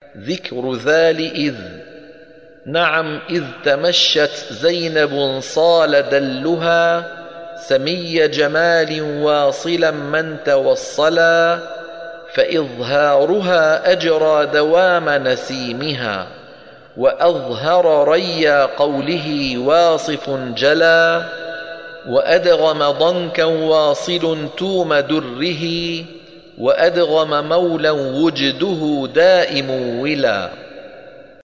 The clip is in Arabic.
ذكر ذال إذ. نعم إذ تمشت زينب صال دلها، سمي جمال واصلا من توصلا، فإظهارها أجرى دوام نسيمها، وأظهر ريا قوله واصف جلا، وأدغم ضنكا واصل توم دره، وأدغم مولا وجده دائم ولا.